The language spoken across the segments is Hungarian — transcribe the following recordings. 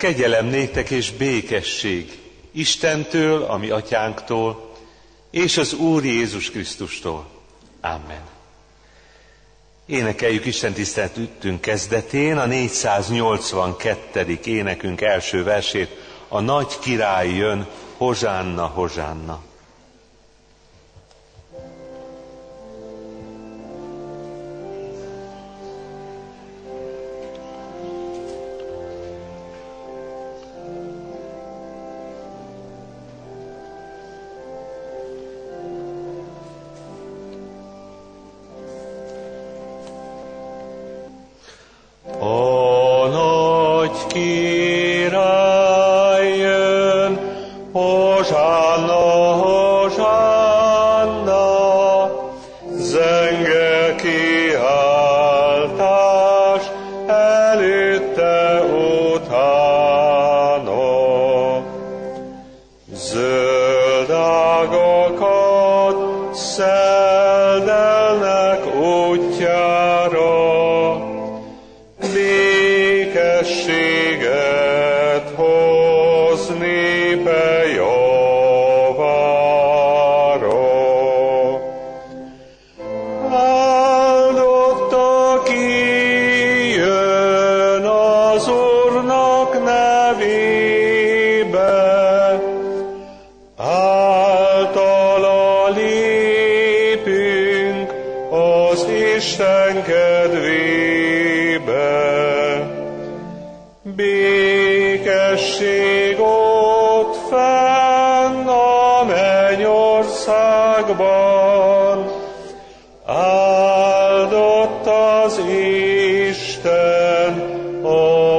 Kegyelem néktek és békesség Istentől, a mi atyánktól, és az Úr Jézus Krisztustól. Amen. Énekeljük Isten tiszteletünk kezdetén a 482. énekünk első versét, a nagy király jön, hozsánna, hozsánna. Békesség ott fenn a mennyországban, áldott az Isten a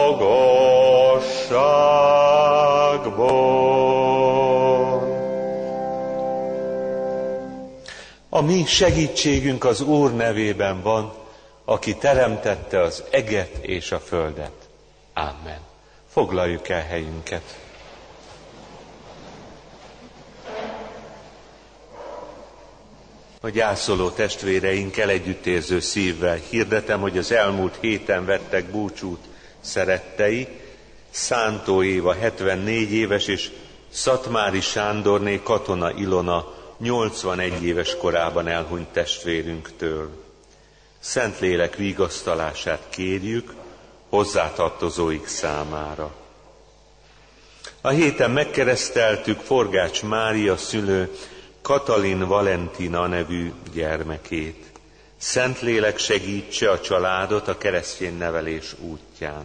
magasságban. A mi segítségünk az Úr nevében van, aki teremtette az eget és a földet. Amen. Foglaljuk el helyünket. A gyászoló testvéreinkkel együttérző szívvel hirdetem, hogy az elmúlt héten vettek búcsút szerettei, Szántó Éva 74 éves és Szatmári Sándorné Katona Ilona 81 éves korában elhunyt testvérünktől. Szentlélek vigasztalását kérjük hozzátartozóik számára. A héten megkereszteltük Forgács Mária szülő Katalin Valentina nevű gyermekét. Szentlélek segítse a családot a keresztény nevelés útján.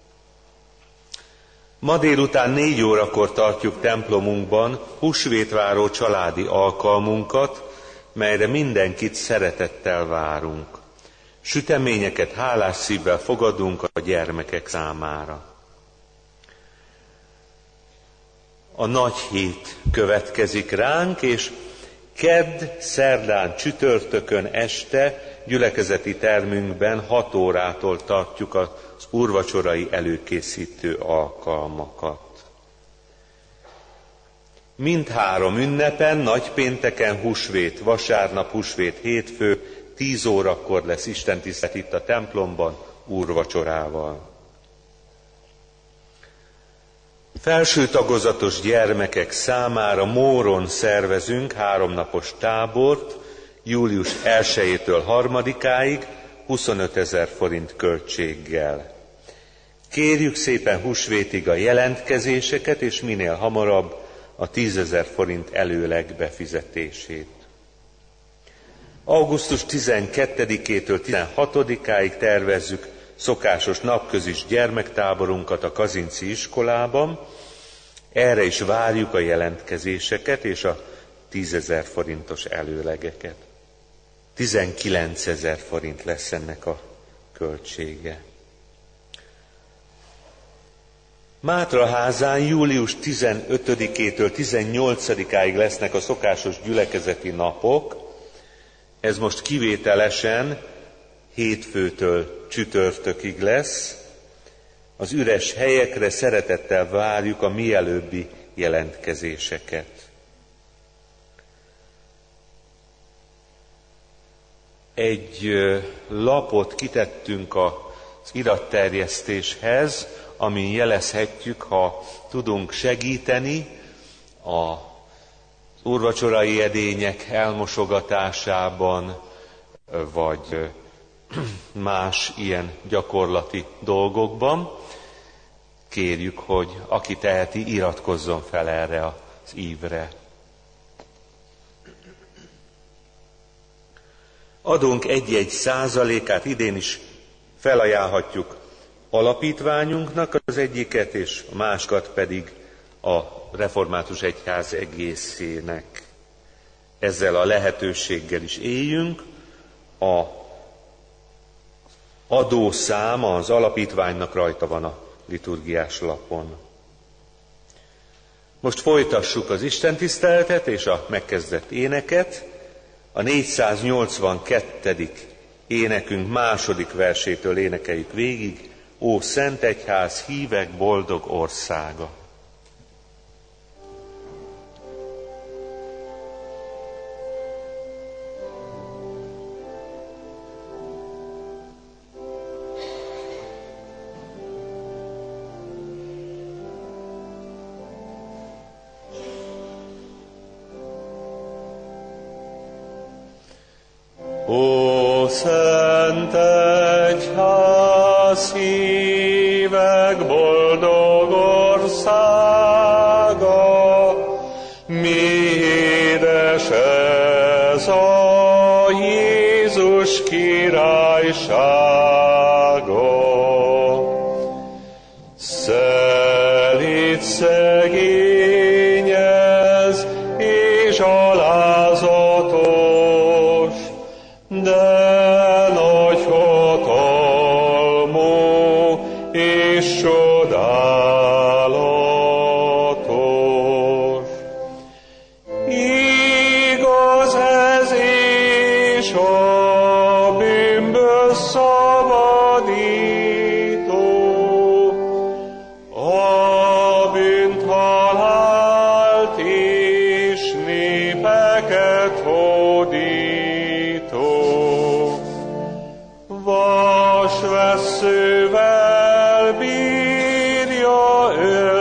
Ma délután 4 órakor tartjuk templomunkban húsvétváró családi alkalmunkat, melyre mindenkit szeretettel várunk. Süteményeket hálás szívvel fogadunk a gyermekek számára. A nagy hét következik ránk, és kedd, szerdán, csütörtökön este gyülekezeti termünkben 6 órától tartjuk az úrvacsorai előkészítő alkalmakat. Mindhárom ünnepen, nagypénteken, húsvét, vasárnap, húsvét, hétfő, 10 órakor lesz istentisztelet itt a templomban, úrvacsorával. Felső tagozatos gyermekek számára Móron szervezünk 3 napos tábort, július 1-től 3-áig 25 000 forint költséggel. Kérjük szépen húsvétig a jelentkezéseket, és minél hamarabb a 10 000 forint előleg befizetését. Augusztus 12-től 16-áig tervezzük szokásos napközis gyermektáborunkat a Kazinczy iskolában. Erre is várjuk a jelentkezéseket és a 10 000 forintos előlegeket. 19 000 forint lesz ennek a költsége. Mátraházán július 15-től 18-áig lesznek a szokásos gyülekezeti napok. Ez most kivételesen hétfőtől csütörtökig lesz. Az üres helyekre szeretettel várjuk a mielőbbi jelentkezéseket. Egy lapot kitettünk a iratterjesztéshez, amin jelezhetjük, ha tudunk segíteni az úrvacsorai edények elmosogatásában, vagy más ilyen gyakorlati dolgokban. Kérjük, hogy aki teheti, iratkozzon fel erre az ívre. Adunk 1-1 százalékát idén is felajánlhatjuk alapítványunknak az egyiket, és a másikat pedig a Református Egyház egészének. Ezzel a lehetőséggel is éljünk. A adószáma az alapítványnak rajta van a liturgiás lapon. Most folytassuk az istentiszteletet és a megkezdett éneket. A 482. énekünk második versétől énekeljük végig. Ó, Szent Egyház, hívek boldog országa! Ó, Szent Egyház, hívek boldog országa, mi édes ez a Jézus királysága. Szelíd szegény ez, és alázatos, de nagy hatalmú és csodálatos. Igaz ez és a bűnből szabadító, a bűnhalált és népeket hódító. Vasvesszővel bírja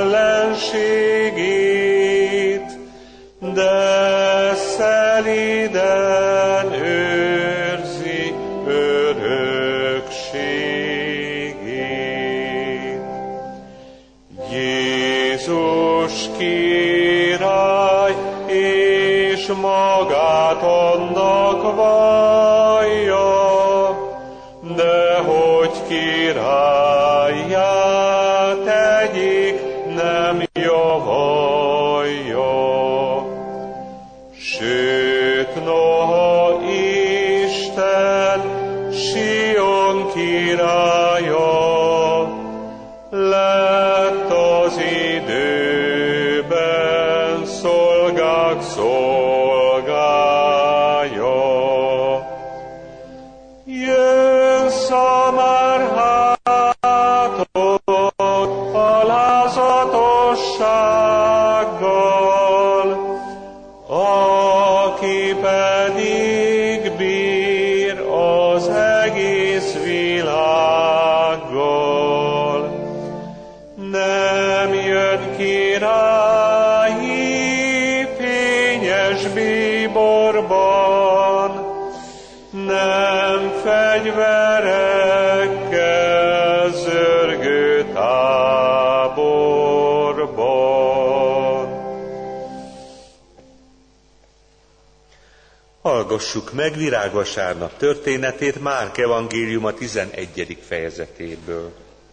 ellenségét, de szelíden őrzi örökségét. Jézus király, és magát annak vallja, de hogy királyát egyik nem javalja. Sőt, noha Isten Sion királya lett az időben szolgák szolgája. Jön Szamárháton alázatossággal, aki pedig bír az egész világgal. Nem jön királyi fényes bíborban, nem fegyverekkel zörgő táborban. Hallgassuk meg Virágvasárnap történetét Márk evangéliuma 11. fejezetéből.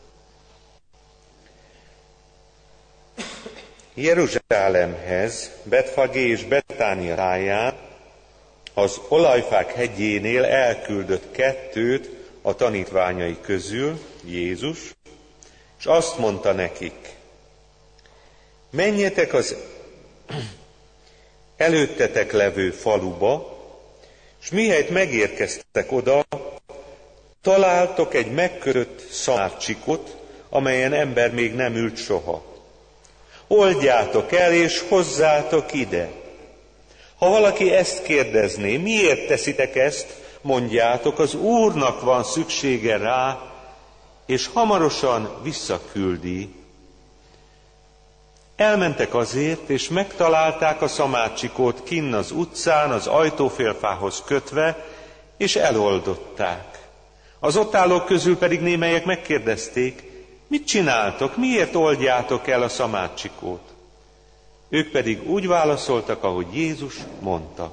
Jeruzsálemhez, Betfagé és Betánia táján, az Olajfák hegyénél elküldött 2 a tanítványai közül, Jézus, és azt mondta nekik: menjetek az előttetek levő faluba, és mihelyt megérkeztek oda, találtok egy megkötött szamárcsikot, amelyen ember még nem ült soha. Oldjátok el, és hozzátok ide. Ha valaki ezt kérdezné, miért teszitek ezt, mondjátok, az Úrnak van szüksége rá, és hamarosan visszaküldi. Elmentek azért, és megtalálták a szamácsikót kinn az utcán, az ajtófélfához kötve, és eloldották. Az ott állók közül pedig némelyek megkérdezték, mit csináltok, miért oldjátok el a szamácsikót? Ők pedig úgy válaszoltak, ahogy Jézus mondta.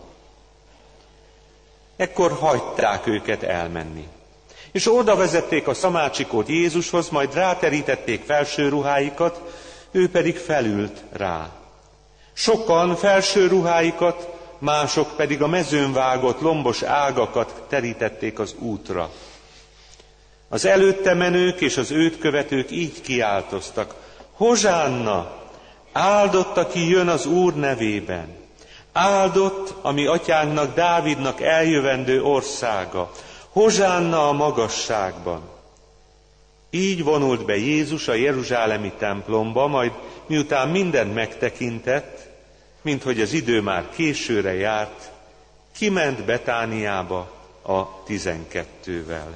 Ekkor hagyták őket elmenni. És oda vezették a szamácsikót Jézushoz, majd ráterítették felső ruháikat, ő pedig felült rá. Sokan felső ruháikat, mások pedig a mezőn vágott lombos ágakat terítették az útra. Az előtte menők és az őt követők így kiáltoztak: Hozsánna! Áldott, aki jön az Úr nevében! Áldott, ami atyánknak, Dávidnak eljövendő országa! Hozsánna a magasságban! Így vonult be Jézus a jeruzsálemi templomba, majd miután mindent megtekintett, minthogy az idő már későre járt, kiment Betániába a 12-vel.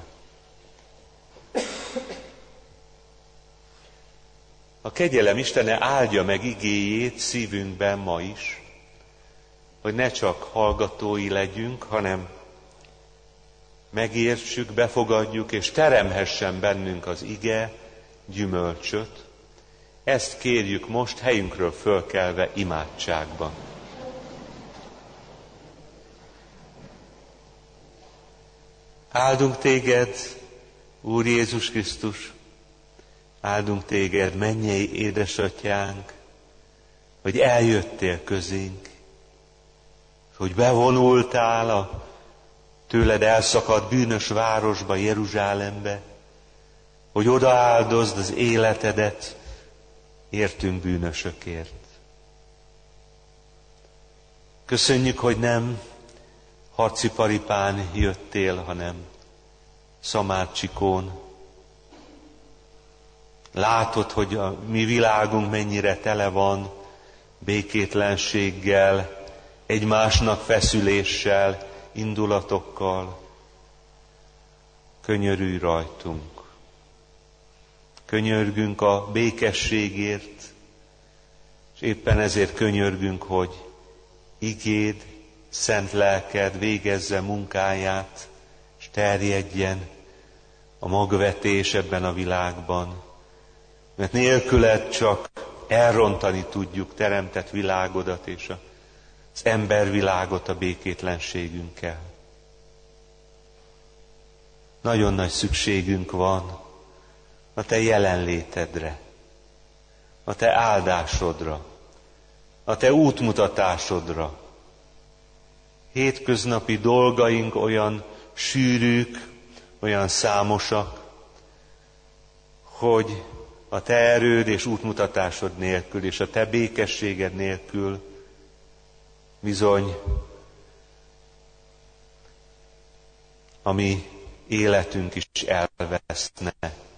A kegyelem Istene áldja meg igéjét szívünkben ma is, hogy ne csak hallgatói legyünk, hanem megértsük, befogadjuk, és teremhessen bennünk az ige gyümölcsöt. Ezt kérjük most helyünkről fölkelve imádságban. Áldunk téged, Úr Jézus Krisztus, áldunk téged, mennyei édesatyánk, hogy eljöttél közénk, hogy bevonultál a tőled elszakadt bűnös városba, Jeruzsálembe, hogy odaáldozd az életedet értünk bűnösökért. Köszönjük, hogy nem harciparipán jöttél, hanem szamácsikón. Látod, hogy a mi világunk mennyire tele van békétlenséggel, egymásnak feszüléssel, indulatokkal. Könyörülj rajtunk. Könyörgünk a békességért, és éppen ezért könyörgünk, hogy igéd, szent lelked végezze munkáját, és terjedjen a magvetés ebben a világban. Mert nélküled csak elrontani tudjuk teremtett világodat és az embervilágot a békétlenségünkkel. Nagyon nagy szükségünk van a te jelenlétedre, a te áldásodra, a te útmutatásodra. Hétköznapi dolgaink olyan sűrűk, olyan számosak, hogy a te erőd és útmutatásod nélkül, és a te békességed nélkül bizony a mi életünk is elveszne.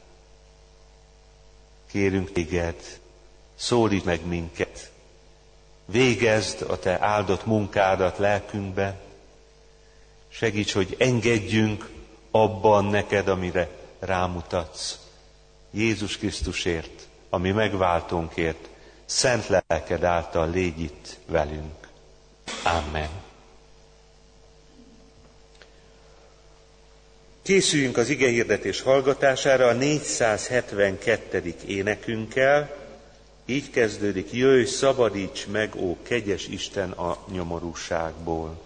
Kérünk téged, szólíts meg minket, végezd a te áldott munkádat lelkünkbe, segíts, hogy engedjünk abban neked, amire rámutatsz. Jézus Krisztusért, ami megváltónkért, szent lelked által légy itt velünk. Amen. Készüljünk az igehirdetés hallgatására a 472. énekünkkel. Így kezdődik: jöjj, szabadíts meg, ó kegyes Isten, a nyomorúságból.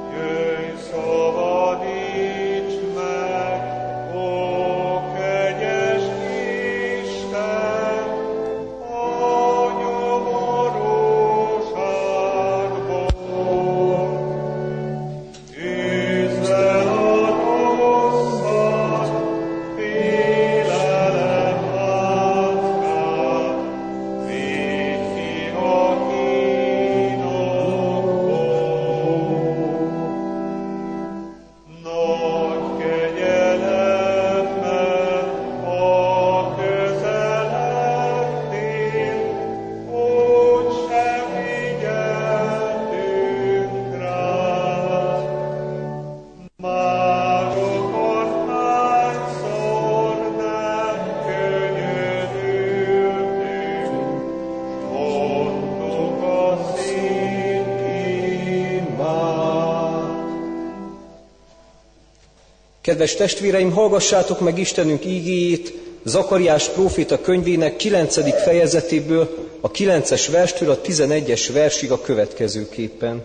Szabadíts meg, ó kegyes Kedves testvéreim, hallgassátok meg Istenünk ígéjét Zakariás próféta könyvének 9. fejezetéből, a 9-es verstől a 11-es versig a következőképpen.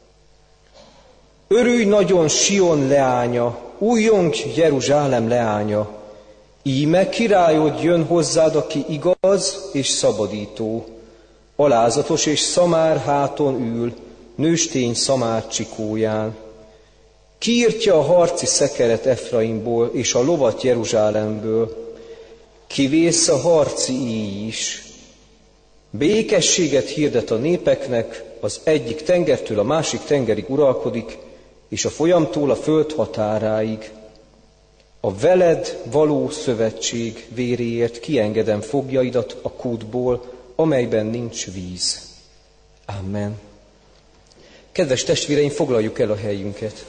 Örülj nagyon Sion leánya, újjongj Jeruzsálem leánya, íme királyod jön hozzád, aki igaz és szabadító, alázatos és szamár háton ül, nőstény szamár csikóján. Kiírtja a harci szekeret Efraimból, és a lovat Jeruzsálemből. Kivész a harci íj is. Békességet hirdet a népeknek, az egyik tengertől a másik tengerig uralkodik, és a folyamtól a föld határáig. A veled való szövetség véréért kiengedem foglyaidat a kútból, amelyben nincs víz. Amen. Kedves testvéreim, foglaljuk el a helyünket.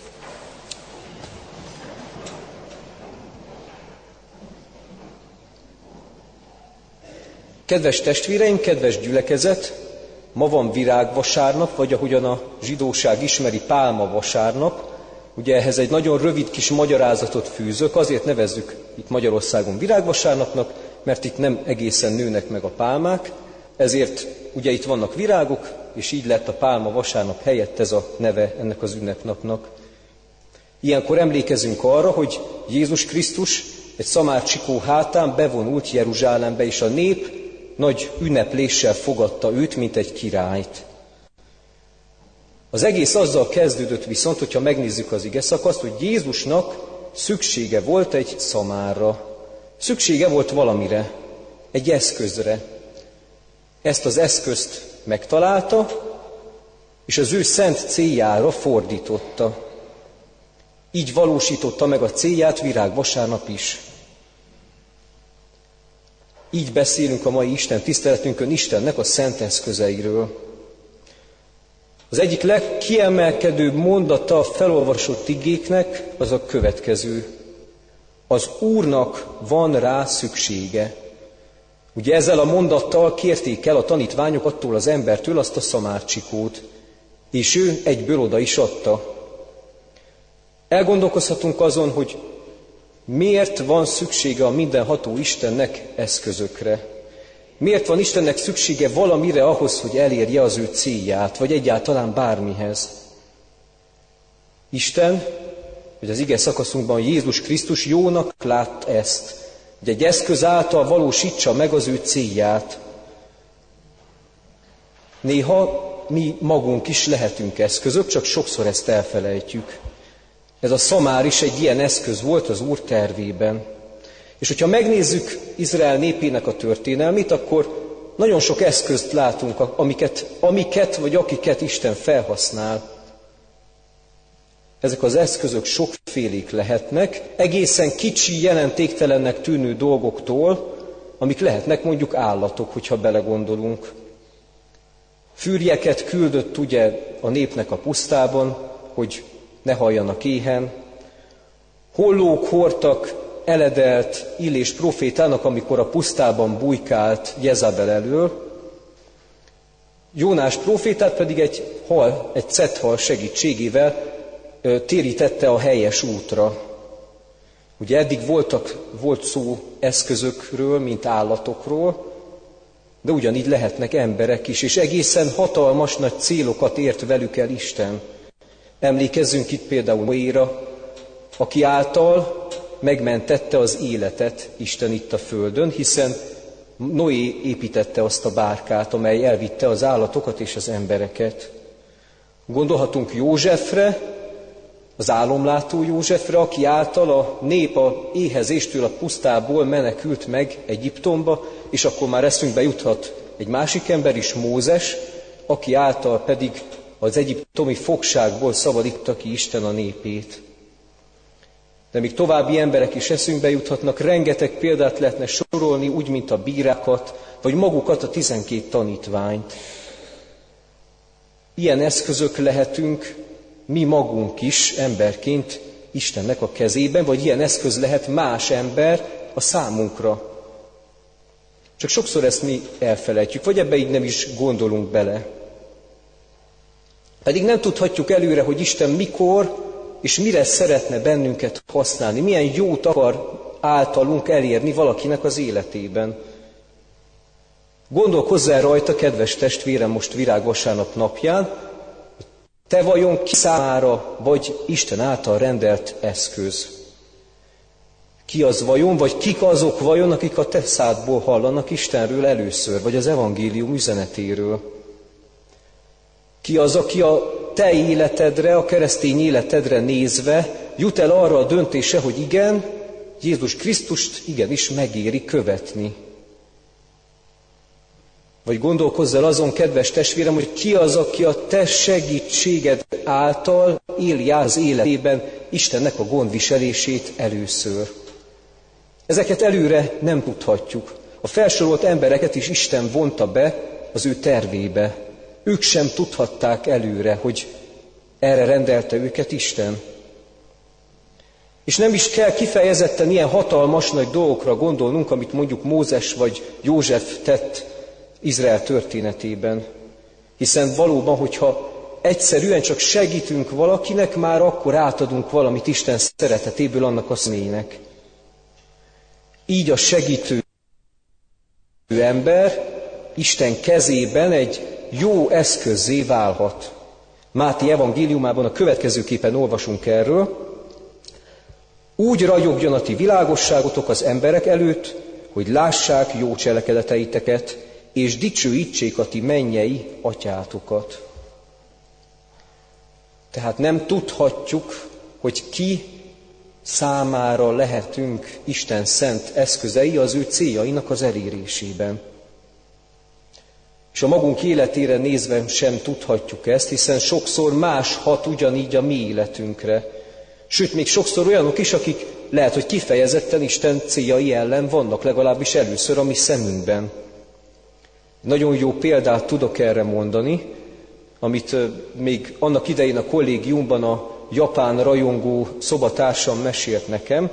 Kedves testvéreim, kedves gyülekezet, ma van virágvasárnap, vagy ahogyan a zsidóság ismeri, pálmavasárnap. Ugye ehhez egy nagyon rövid kis magyarázatot fűzök, azért nevezzük itt Magyarországon virágvasárnapnak, mert itt nem egészen nőnek meg a pálmák, ezért ugye itt vannak virágok, és így lett a pálmavasárnap helyett ez a neve ennek az ünnepnapnak. Ilyenkor emlékezünk arra, hogy Jézus Krisztus egy szamárcsikó hátán bevonult Jeruzsálembe, és a nép nagy ünnepléssel fogadta őt, mint egy királyt. Az egész azzal kezdődött viszont, hogyha megnézzük az igeszakaszt, hogy Jézusnak szüksége volt egy szamárra. Szüksége volt valamire, egy eszközre. Ezt az eszközt megtalálta, és az ő szent céljára fordította. Így valósította meg a célját virágvasárnap is. Így beszélünk a mai Isten tiszteletünkön Istennek a szent eszközeiről. Az egyik legkiemelkedőbb mondata a felolvasott igéknek az a következő. Az Úrnak van rá szüksége. Ugye ezzel a mondattal kérték el a tanítványok attól az embertől azt a szamárcsikót, és ő egyből oda is adta. Elgondolkozhatunk azon, hogy miért van szüksége a mindenható Istennek eszközökre? Miért van Istennek szüksége valamire ahhoz, hogy elérje az ő célját, vagy egyáltalán bármihez? Isten, vagy az ige szakaszunkban Jézus Krisztus jónak lát ezt, hogy egy eszköz által valósítsa meg az ő célját. Néha mi magunk is lehetünk eszközök, csak sokszor ezt elfelejtjük. Ez a szamár is egy ilyen eszköz volt az Úr tervében. És hogyha megnézzük Izrael népének a történelmét, akkor nagyon sok eszközt látunk, amiket vagy akiket Isten felhasznál. Ezek az eszközök sokfélék lehetnek, egészen kicsi, jelentéktelennek tűnő dolgoktól, amik lehetnek mondjuk állatok, hogyha belegondolunk. Fűrjeket küldött ugye a népnek a pusztában, hogy ne halljanak éhen. Hollók hordtak eledelt Illés profétának, amikor a pusztában bujkált Jezabel elől. Jónás profétát pedig egy cethal segítségével térítette a helyes útra. Ugye eddig volt szó eszközökről, mint állatokról, de ugyanígy lehetnek emberek is, és egészen hatalmas nagy célokat ért velük el Isten. Emlékezzünk itt például Noéra, aki által megmentette az életet Isten itt a földön, hiszen Noé építette azt a bárkát, amely elvitte az állatokat és az embereket. Gondolhatunk Józsefre, az álomlátó Józsefre, aki által a nép a éhezéstől a pusztából menekült meg Egyiptomba, és akkor már eszünkbe juthat egy másik ember is, Mózes, aki által pedig az egyiptomi fogságból szabadítta ki Isten a népét. De még további emberek is eszünkbe juthatnak, rengeteg példát lehetne sorolni, úgy, mint a bírákat, vagy magukat, a 12 tanítványt. Ilyen eszközök lehetünk mi magunk is emberként Istennek a kezében, vagy ilyen eszköz lehet más ember a számunkra. Csak sokszor ezt mi elfelejtjük, vagy ebbe így nem is gondolunk bele. Pedig nem tudhatjuk előre, hogy Isten mikor és mire szeretne bennünket használni, milyen jót akar általunk elérni valakinek az életében. Gondolkozz el rajta, kedves testvérem, most Virágvasárnap napján, te vajon ki számára vagy Isten által rendelt eszköz? Ki az vajon, vagy kik azok vajon, akik a te szádból hallanak Istenről először, vagy az evangélium üzenetéről? Ki az, aki a te életedre, a keresztény életedre nézve jut el arra a döntése, hogy igen, Jézus Krisztust igenis megéri követni? Vagy gondolkozz el azon, kedves testvérem, hogy ki az, aki a te segítséged által éli az életében Istennek a gondviselését először. Ezeket előre nem tudhatjuk. A felsorolt embereket is Isten vonta be az ő tervébe. Ők sem tudhatták előre, hogy erre rendelte őket Isten. És nem is kell kifejezetten ilyen hatalmas nagy dolgokra gondolnunk, amit mondjuk Mózes vagy József tett Izrael történetében. Hiszen valóban, hogyha egyszerűen csak segítünk valakinek, már akkor átadunk valamit Isten szeretetéből annak a személynek. Így a segítő ember Isten kezében egy jó eszközzé válhat. Máté evangéliumában a következőképpen olvasunk erről. Úgy ragyogjon a ti világosságotok az emberek előtt, hogy lássák jó cselekedeteiteket, és dicsőítsék a ti mennyei atyátokat. Tehát nem tudhatjuk, hogy ki számára lehetünk Isten szent eszközei az ő céljainak az elérésében. És a magunk életére nézve sem tudhatjuk ezt, hiszen sokszor más hat ugyanígy a mi életünkre. Sőt, még sokszor olyanok is, akik lehet, hogy kifejezetten Isten céljai ellen vannak, legalábbis először a mi szemünkben. Nagyon jó példát tudok erre mondani, amit még annak idején a kollégiumban a japán rajongó szobatársam mesélt nekem.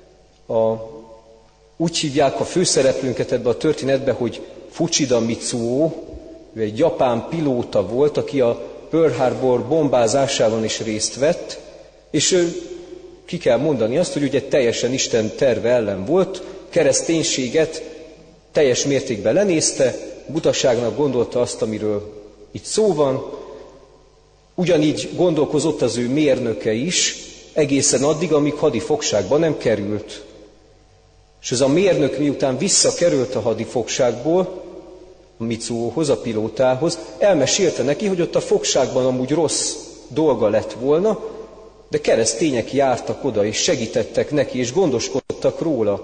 Úgy hívják a főszereplőnket ebbe a történetbe, hogy Fuchida Mitsuo. Ő egy japán pilóta volt, aki a Pearl Harbor bombázásában is részt vett, és ő, ki kell mondani azt, hogy ugye teljesen Isten terve ellen volt, kereszténységet teljes mértékben lenézte, butaságnak gondolta azt, amiről itt szó van. Ugyanígy gondolkozott az ő mérnöke is, egészen addig, amíg hadifogságba nem került. És ez a mérnök miután visszakerült a hadifogságból, a Mitsuóhoz, a pilótához, elmesélte neki, hogy ott a fogságban amúgy rossz dolga lett volna, de keresztények jártak oda, és segítettek neki, és gondoskodtak róla.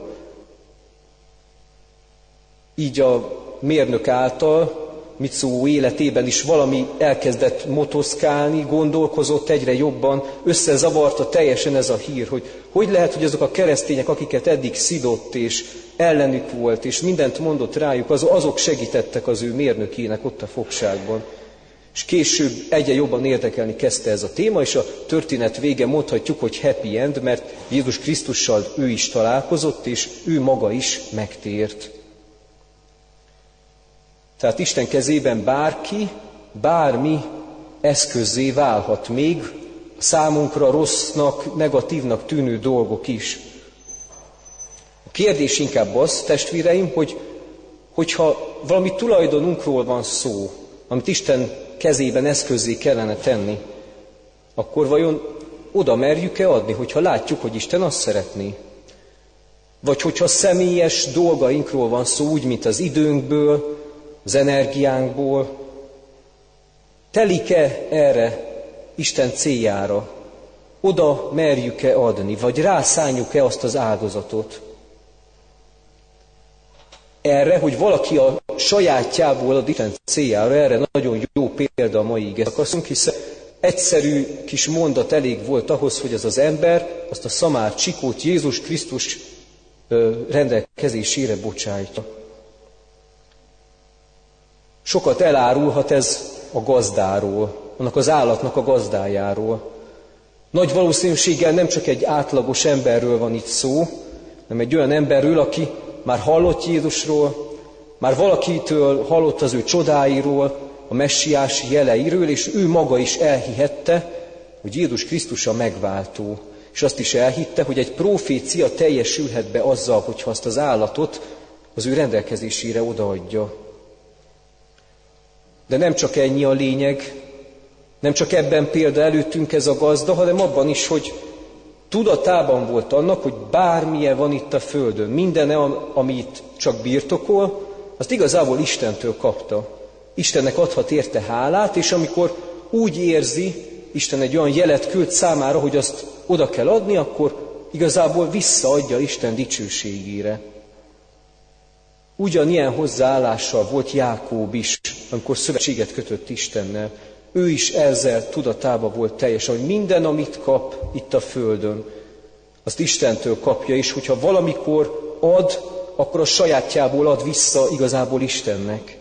Így a mérnök által Mitsuó életében is valami elkezdett motoszkálni, gondolkozott egyre jobban, összezavarta teljesen ez a hír, hogy lehet, hogy azok a keresztények, akiket eddig szidott és ellenük volt, és mindent mondott rájuk, azok segítettek az ő mérnökének ott a fogságban. És később egyre jobban érdekelni kezdte ez a téma, és a történet vége mondhatjuk, hogy happy end, mert Jézus Krisztussal ő is találkozott, és ő maga is megtért. Tehát Isten kezében bárki, bármi eszközzé válhat, még számunkra rossznak, negatívnak tűnő dolgok is. A kérdés inkább az, testvéreim, hogyha valami tulajdonunkról van szó, amit Isten kezében eszközzé kellene tenni, akkor vajon oda merjük-e adni, hogyha látjuk, hogy Isten azt szeretné? Vagy hogyha személyes dolgainkról van szó, úgy, mint az időnkből, az energiánkból, telik-e erre Isten céljára? Oda merjük-e adni, vagy rászánjuk-e azt az áldozatot? Erre, hogy valaki a sajátjából ad Isten céljára, erre nagyon jó példa a mai igeszakaszunk, hiszen egyszerű kis mondat elég volt ahhoz, hogy az ember azt a szamár csikót Jézus Krisztus rendelkezésére bocsájtja. Sokat elárulhat ez a gazdáról, annak az állatnak a gazdájáról. Nagy valószínűséggel nem csak egy átlagos emberről van itt szó, hanem egy olyan emberről, aki már hallott Jézusról, már valakitől hallott az ő csodáiról, a messiás jeleiről, és ő maga is elhihette, hogy Jézus Krisztus a megváltó, és azt is elhitte, hogy egy profécia teljesülhet be azzal, hogyha azt az állatot az ő rendelkezésére odaadja. De nem csak ennyi a lényeg, nem csak ebben példa előttünk ez a gazda, hanem abban is, hogy tudatában volt annak, hogy bármilyen van itt a földön, minden, amit csak birtokol, azt igazából Istentől kapta. Istennek adhat érte hálát, és amikor úgy érzi, Isten egy olyan jelet küld számára, hogy azt oda kell adni, akkor igazából visszaadja Isten dicsőségére. Ugyanilyen hozzáállással volt Jákób is, amikor szövetséget kötött Istennel. Ő is ezzel tudatában volt teljesen, hogy minden, amit kap itt a földön, azt Istentől kapja, és hogyha valamikor ad, akkor a sajátjából ad vissza igazából Istennek.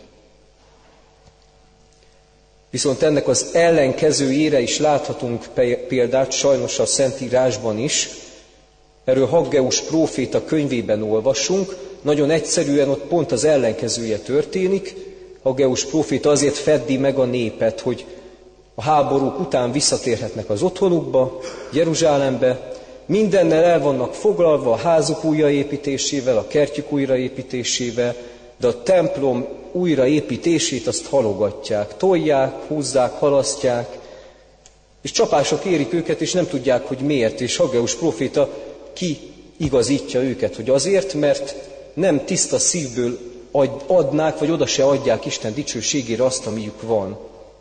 Viszont ennek az ellenkezőjére is láthatunk példát, sajnos a Szentírásban is. Erről Haggeus próféta könyvében olvasunk, nagyon egyszerűen ott pont az ellenkezője történik. Haggeus próféta azért feddi meg a népet, hogy a háborúk után visszatérhetnek az otthonukba, Jeruzsálembe, mindennel el vannak foglalva a házuk újraépítésével, a kertjük újraépítésével, de a templom újraépítését azt halogatják, tolják, húzzák, halasztják, és csapások érik őket, és nem tudják, hogy miért, és Haggeus próféta kiigazítja őket, hogy azért, mert nem tiszta szívből adnák, vagy oda se adják Isten dicsőségére azt, amiük van.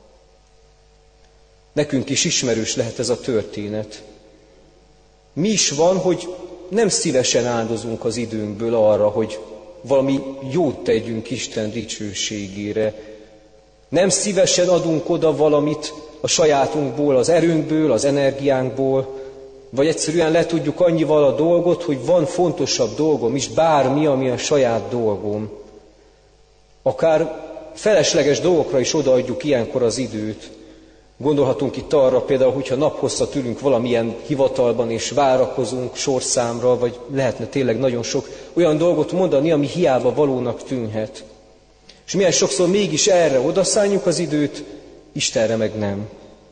Nekünk is ismerős lehet ez a történet. Mi is van, hogy nem szívesen áldozunk az időnkből arra, hogy valami jót tegyünk Isten dicsőségére. Nem szívesen adunk oda valamit a sajátunkból, az erőnkből, az energiánkból, vagy egyszerűen letudjuk annyival a dolgot, hogy van fontosabb dolgom is, bármi, ami a saját dolgom. Akár felesleges dolgokra is odaadjuk ilyenkor az időt. Gondolhatunk itt arra például, hogyha naphosszat ülünk valamilyen hivatalban és várakozunk sorszámra, vagy lehetne tényleg nagyon sok olyan dolgot mondani, ami hiába valónak tűnhet. És milyen sokszor mégis erre odaszánjuk az időt, Istenre meg nem.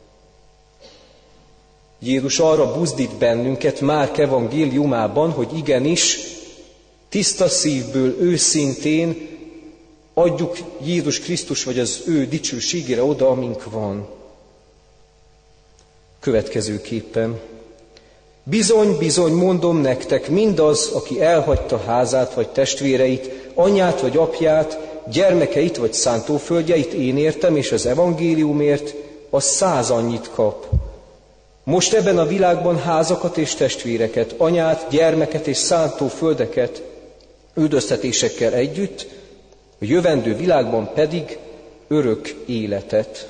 Jézus arra buzdít bennünket Márk evangéliumában, hogy igenis, tiszta szívből, őszintén adjuk Jézus Krisztus vagy az ő dicsőségére oda, amink van. Következőképpen: bizony, bizony, mondom nektek, mindaz, aki elhagyta házát vagy testvéreit, anyját vagy apját, gyermekeit vagy szántóföldjeit én értem, és az evangéliumért, az 100 annyit kap. Most ebben a világban házakat és testvéreket, anyát, gyermeket és szántóföldeket üldöztetésekkel együtt, a jövendő világban pedig örök életet.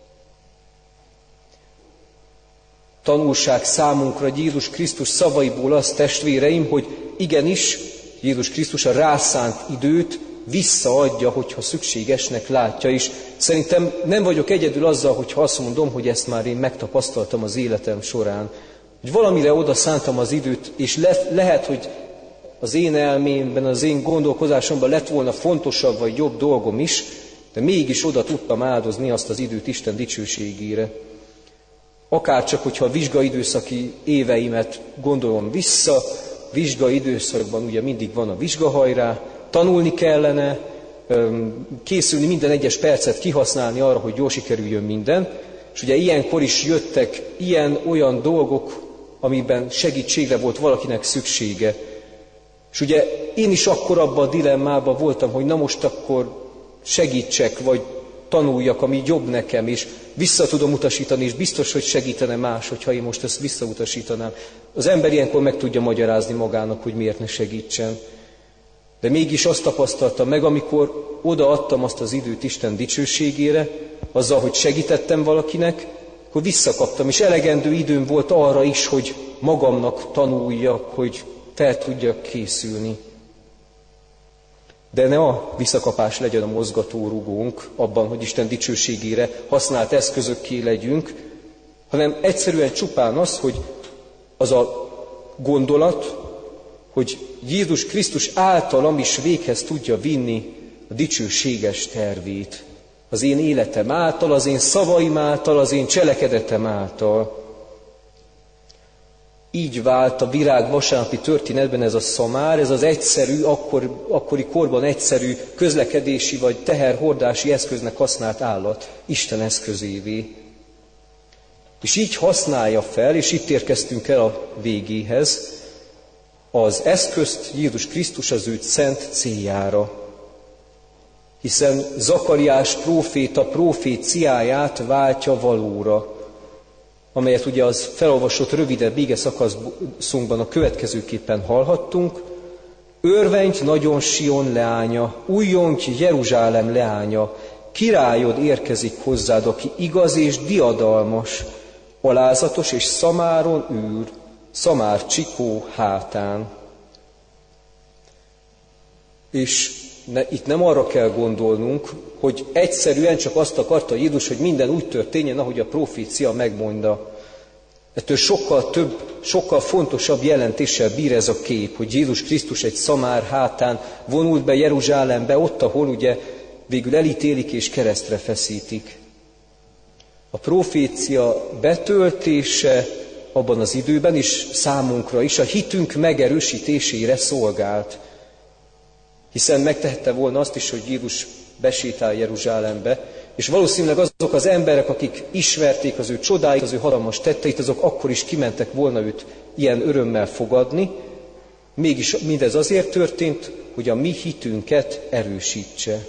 Tanulság számunkra Jézus Krisztus szavaiból az, testvéreim, hogy igenis Jézus Krisztus a rászánt időt visszaadja, hogyha szükségesnek látja is. Szerintem nem vagyok egyedül azzal, hogyha azt mondom, hogy ezt már én megtapasztaltam az életem során. Hogy valamire oda szántam az időt, és lehet, hogy az én elmémben, az én gondolkozásomban lett volna fontosabb vagy jobb dolgom is, de mégis oda tudtam áldozni azt az időt Isten dicsőségére. Akárcsak, hogyha a vizsgaidőszaki éveimet gondolom vissza, vizsgaidőszakban ugye mindig van a vizsgahajrá, tanulni kellene, készülni, minden egyes percet kihasználni arra, hogy jól sikerüljön minden, és ugye ilyenkor is jöttek ilyen-olyan dolgok, amiben segítségre volt valakinek szüksége. És ugye én is akkor abban a dilemmában voltam, hogy na most akkor segítsek, vagy tanuljak, ami jobb nekem, és vissza tudom utasítani, és biztos, hogy segítene más, hogyha én most ezt visszautasítanám. Az ember ilyenkor meg tudja magyarázni magának, hogy miért ne segítsen. De mégis azt tapasztaltam meg, amikor odaadtam azt az időt Isten dicsőségére, azzal, hogy segítettem valakinek, akkor visszakaptam, és elegendő időm volt arra is, hogy magamnak tanuljak, hogy fel tudjak készülni. De ne a visszakapás legyen a mozgatórugónk abban, hogy Isten dicsőségére használt eszközökké legyünk, hanem egyszerűen csupán az, hogy az a gondolat, hogy Jézus Krisztus általam is véghez tudja vinni a dicsőséges tervét. Az én életem által, az én szavaim által, az én cselekedetem által. Így vált a virág vasárnapi történetben ez a szamár, ez az egyszerű, akkori korban egyszerű közlekedési vagy teherhordási eszköznek használt állat Isten eszközévé. És így használja fel, és itt érkeztünk el a végéhez, az eszközt Jézus Krisztus az ő szent céljára. Hiszen Zakariás próféta proféciáját váltja valóra, amelyet ugye az felolvasott rövidebb ige szakaszunkban a következőképpen hallhattunk. Örvendj nagyon Sion leánya, újjongj Jeruzsálem leánya, királyod érkezik hozzád, aki igaz és diadalmas, alázatos és szamáron ül, szamár csikó hátán. És itt nem arra kell gondolnunk, hogy egyszerűen csak azt akarta Jézus, hogy minden úgy történjen, ahogy a profécia megmondta. Ettől sokkal több, sokkal fontosabb jelentéssel bír ez a kép, hogy Jézus Krisztus egy szamár hátán vonult be Jeruzsálembe, ott, ahol ugye végül elítélik és keresztre feszítik. A profécia betöltése abban az időben is számunkra is a hitünk megerősítésére szolgált. Hiszen megtehette volna azt is, hogy Jézus besétál Jeruzsálembe, és valószínűleg azok az emberek, akik ismerték az ő csodáit, az ő hatalmas tetteit, azok akkor is kimentek volna őt ilyen örömmel fogadni, mégis mindez azért történt, hogy a mi hitünket erősítse.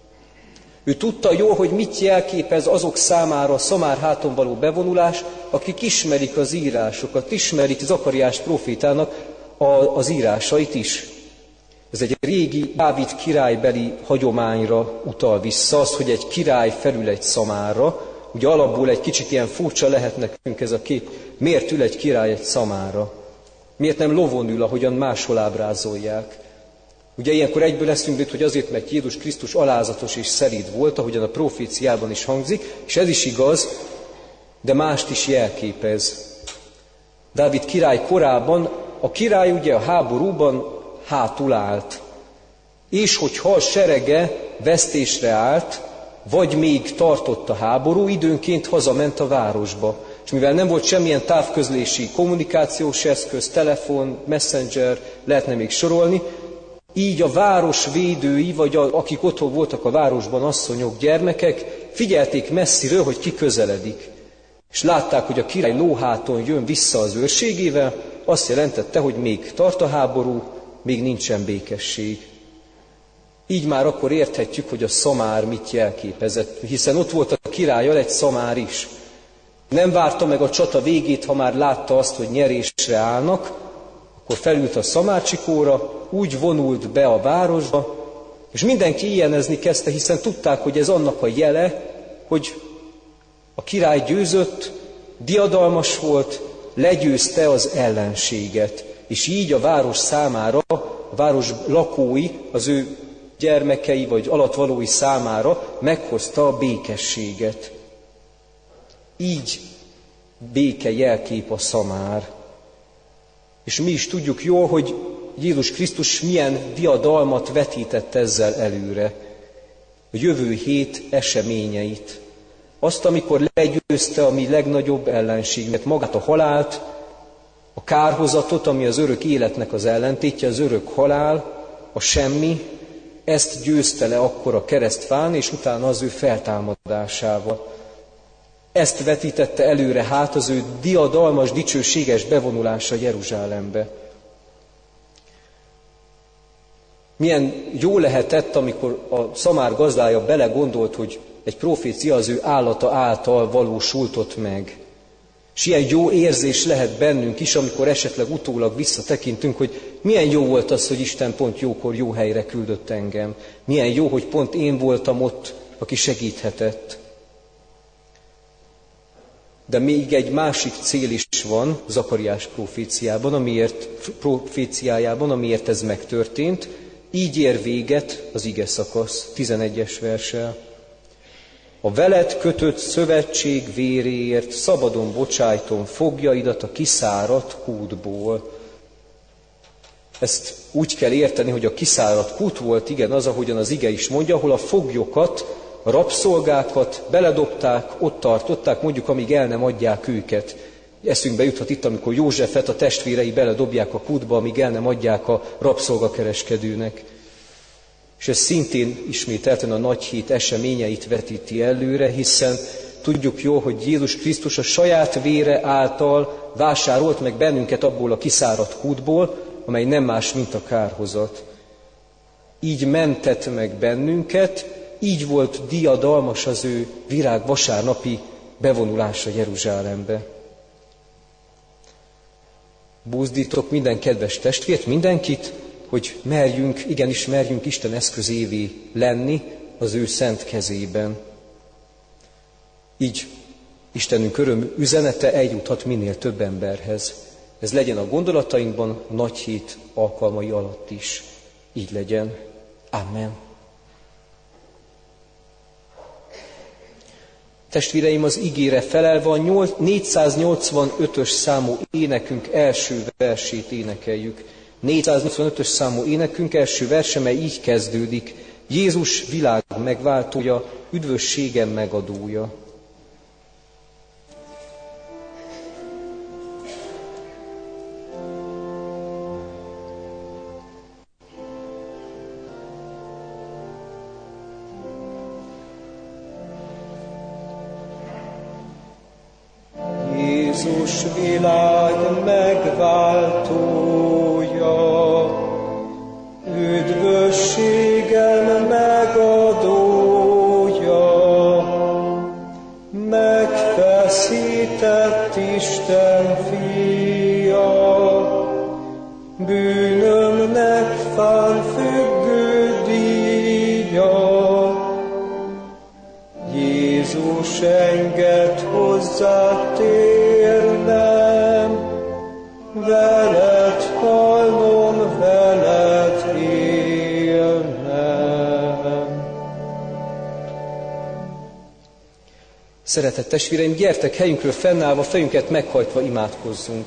Ő tudta jól, hogy mit jelképez azok számára a szamár háton való bevonulás, akik ismerik az írásokat, ismerik Zakariás prófétának az írásait is. Ez egy régi Dávid királybeli hagyományra utal vissza, az, hogy egy király felül egy szamárra. Ugye alapból egy kicsit ilyen furcsa lehet nekünk ez a kép. Miért ül egy király egy szamárra? Miért nem lovon ül, ahogyan máshol ábrázolják? Ugye ilyenkor egyből eszünkbe jut, hogy azért, mert Jézus Krisztus alázatos és szelíd volt, ahogyan a proféciában is hangzik, és ez is igaz, de mást is jelképez. Dávid király korában a király ugye a háborúban hátul állt, és hogyha a serege vesztésre állt, vagy még tartott a háború, időnként hazament a városba. És mivel nem volt semmilyen távközlési kommunikációs eszköz, telefon, messenger, lehetne még sorolni, így a város védői, vagy akik otthon voltak a városban, asszonyok, gyermekek, figyelték messziről, hogy ki közeledik. És látták, hogy a király lóháton jön vissza az őrségével, azt jelentette, hogy még tart a háború, még nincsen békesség. Így már akkor érthetjük, hogy a szamár mit jelképezett, hiszen ott volt a királlyal egy szamár is. Nem várta meg a csata végét, ha már látta azt, hogy nyerésre állnak, akkor felült a szamárcsikóra, úgy vonult be a városba, és mindenki ilyenezni kezdte, hiszen tudták, hogy ez annak a jele, hogy a király győzött, diadalmas volt, legyőzte az ellenséget. És így a város számára, a város lakói, az ő gyermekei vagy alattvalói számára meghozta a békességet. Így béke jelkép a szamár. És mi is tudjuk jól, hogy Jézus Krisztus milyen diadalmat vetített ezzel előre. A jövő hét eseményeit. Azt, amikor legyőzte a mi legnagyobb ellenségünket, magát a halált, a kárhozatot, ami az örök életnek az ellentétje, az örök halál, a semmi, ezt győzte le akkor a keresztfán, és utána az ő feltámadásával. Ezt vetítette előre hát az ő diadalmas, dicsőséges bevonulása Jeruzsálembe. Milyen jó lehetett, amikor a szamár gazdája belegondolt, hogy egy profécia az ő állata által valósult ott meg. És ilyen jó érzés lehet bennünk is, amikor esetleg utólag visszatekintünk, hogy milyen jó volt az, hogy Isten pont jókor jó helyre küldött engem. Milyen jó, hogy pont én voltam ott, aki segíthetett. De még egy másik cél is van Zakariás proféciájában, amiért ez megtörtént. Így ér véget az ige szakasz, 11-es verssel. A veled kötött szövetség véréért szabadon bocsájtom foglyaidat a kiszáradt kútból. Ezt úgy kell érteni, hogy a kiszáradt kút volt, igen, az, ahogyan az ige is mondja, ahol a foglyokat, a rabszolgákat beledobták, ott tartották, mondjuk, amíg el nem adják őket. eszünkbe juthat itt, amikor Józsefet a testvérei beledobják a kútba, amíg el nem adják a rabszolgakereskedőnek. És ez szintén ismételten a nagy hét eseményeit vetíti előre, hiszen tudjuk jól, hogy Jézus Krisztus a saját vére által vásárolt meg bennünket abból a kiszáradt kútból, amely nem más, mint a kárhozat. Így mentett meg bennünket, így volt diadalmas az ő virágvasárnapi bevonulása Jeruzsálembe. Buzdítok minden kedves testvért, mindenkit, hogy igenis merjünk Isten eszközévé lenni az ő szent kezében. Így Istenünk öröm üzenete eljuthat minél több emberhez. Ez legyen a gondolatainkban a nagy hét alkalmai alatt is. Így legyen. Amen. Testvéreim, az igére felelve a 485-ös számú énekünk első versét énekeljük. 485-ös számú énekünk első verse, mely így kezdődik. Jézus világ megváltója, üdvösségem megadója. Jézus világ megváltója, üdvösségem megadója, megfeszített Isten fia, bűnömnek fánfüggő díja. Jézus engedd hozzá térnem, veled halnom, veled élnem. Szeretett testvéreim, gyertek helyünkről fennállva, fejünket meghajtva imádkozzunk.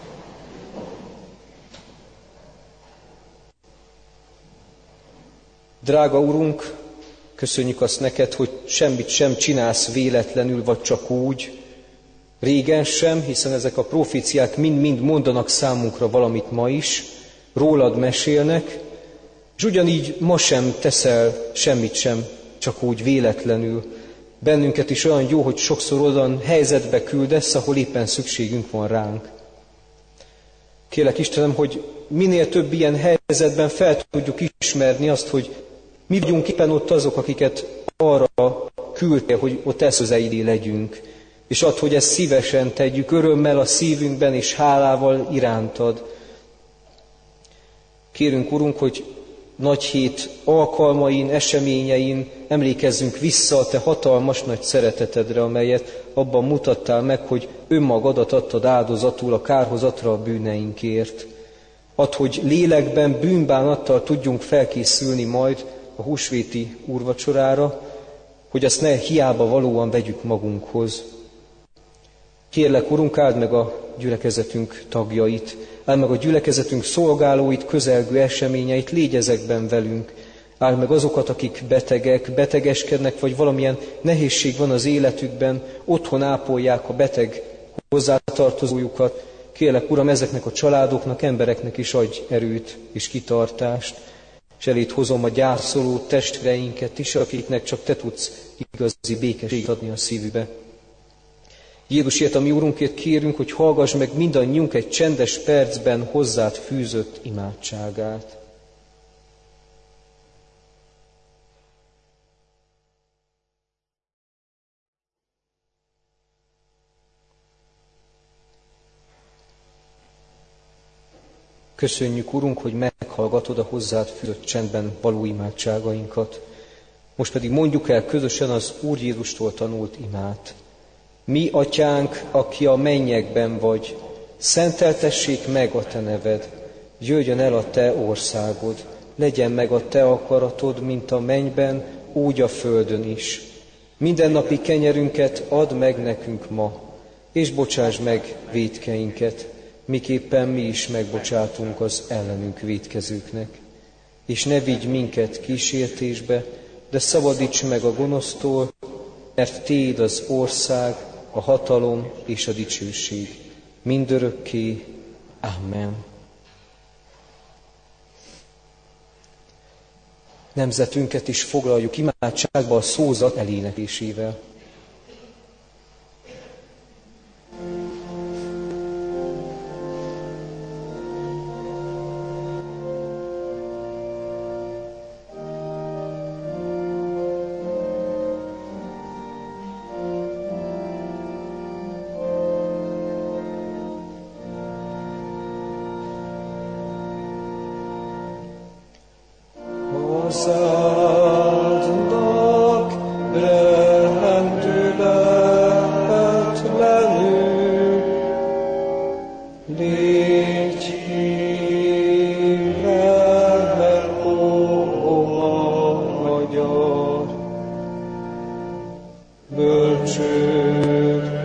Drága Urunk, köszönjük azt neked, hogy semmit sem csinálsz véletlenül, vagy csak úgy. Régen sem, hiszen ezek a proféciák mind-mind mondanak számunkra valamit ma is, rólad mesélnek, és ugyanígy ma sem teszel semmit sem csak úgy véletlenül. Bennünket is olyan jó, hogy sokszor olyan helyzetbe küldesz, ahol éppen szükségünk van ránk. Kérlek Istenem, hogy minél több ilyen helyzetben fel tudjuk ismerni azt, hogy mi vagyunk éppen ott azok, akiket arra küldtél, hogy ott eszközeidé legyünk. És add, hogy ezt szívesen tegyük, örömmel a szívünkben és hálával irántad. Kérünk, Urunk, hogy nagy hét alkalmain, eseményein emlékezzünk vissza a te hatalmas nagy szeretetedre, amelyet abban mutattál meg, hogy önmagadat adtad áldozatul a kárhozatra a bűneinkért. Add, hogy lélekben, bűnbánattal tudjunk felkészülni majd a húsvéti úrvacsorára, hogy azt ne hiába valóan vegyük magunkhoz. Kérlek, Urunk, áld meg a gyülekezetünk tagjait, áld meg a gyülekezetünk szolgálóit, közelgő eseményeit, légy ezekben velünk. Áld meg azokat, akik betegek, betegeskednek, vagy valamilyen nehézség van az életükben, otthon ápolják a beteg hozzátartozójukat. Kérlek, Uram, ezeknek a családoknak, embereknek is adj erőt és kitartást. És eléd hozom a gyászoló testvéreinket is, akiknek csak te tudsz igazi békességet adni a szívübe. Jézusért, a mi Urunkért kérünk, hogy hallgass meg mindannyiunk egy csendes percben hozzád fűzött imádságát. Köszönjük, Urunk, hogy meghallgatod a hozzád fűzött csendben való imádságainkat. Most pedig mondjuk el közösen az Úr Jézustól tanult imát. Mi, Atyánk, aki a mennyekben vagy, szenteltessék meg a te neved, jöjjön el a te országod, legyen meg a te akaratod, mint a mennyben, úgy a földön is. Mindennapi kenyerünket add meg nekünk ma, és bocsáss meg vétkeinket, miképpen mi is megbocsátunk az ellenünk vétkezőknek. És ne vigy minket kísértésbe, de szabadíts meg a gonosztól, mert Téd az ország, a hatalom és a dicsőség mindörökké. Amen. Nemzetünket is foglaljuk imádságba a szózat eléneklésével. Hozzáadnak rendületlenül, légy hívvel, ó magyar, bölcsőd